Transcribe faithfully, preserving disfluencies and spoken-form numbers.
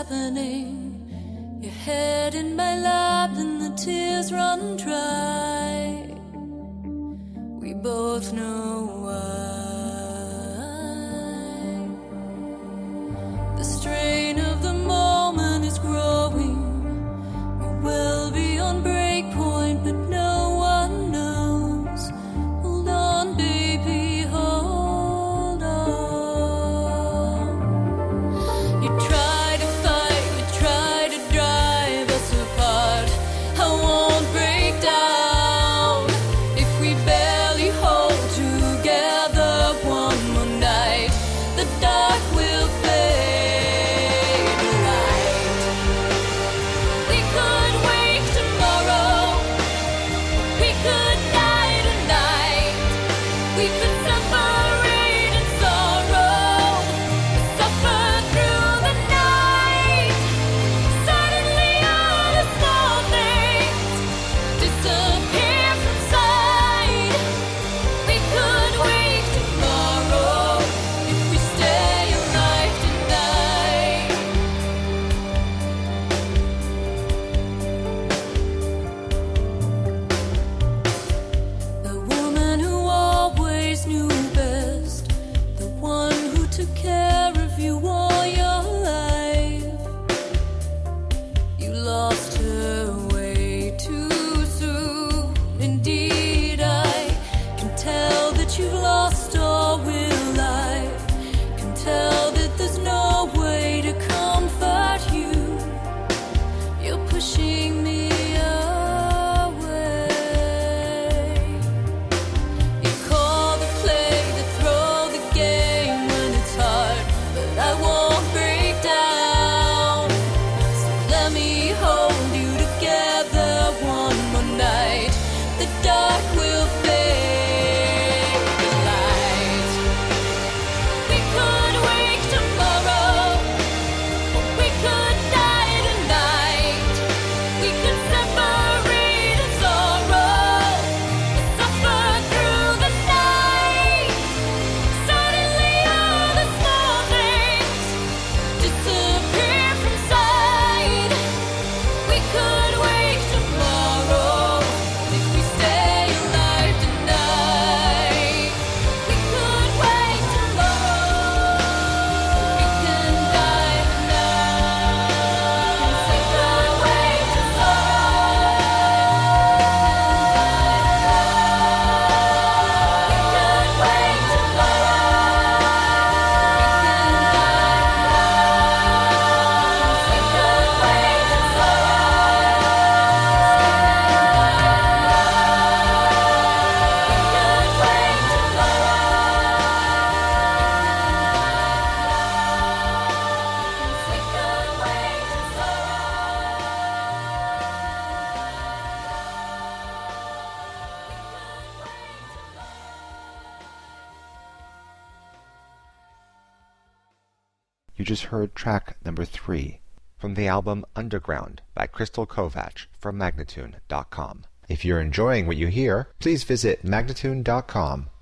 happening. Your head in my lap and the tears run dry. We both know why. The strain of the moment is growing. You will be on break point, but no one knows. Hold on, baby, hold on. You try to fight, you try to drive us apart. I won't break down if we barely hold together one more night. The dark will fade to light. We could wake tomorrow. We could die tonight. We could separate in sorrow. Suffer through the night. Suddenly all the small things disappear from sight. We could wake tomorrow if we stay alive tonight. The woman who always knew best, the one who took care of you all your life. You lost her way too soon. Indeed, I can tell that you've lost all will. I can tell that there's no way to comfort you. You're pushing me away. You call the play to throw the game when it's hard, but I won't break down. So let me hold you together one more night. The dark will fade to light. We could wake tomorrow, or we could die tonight. We could separate in sorrow, suffer through the night. Suddenly all the small things disappear from sight. We could wake tomorrow if we stay alive tonight. We could wake tomorrow. We can die tonight. We could wake You just heard track number three from the album Underground by Crystal Kovacs from Magnatune dot com. If you're enjoying what you hear, please visit Magnatune dot com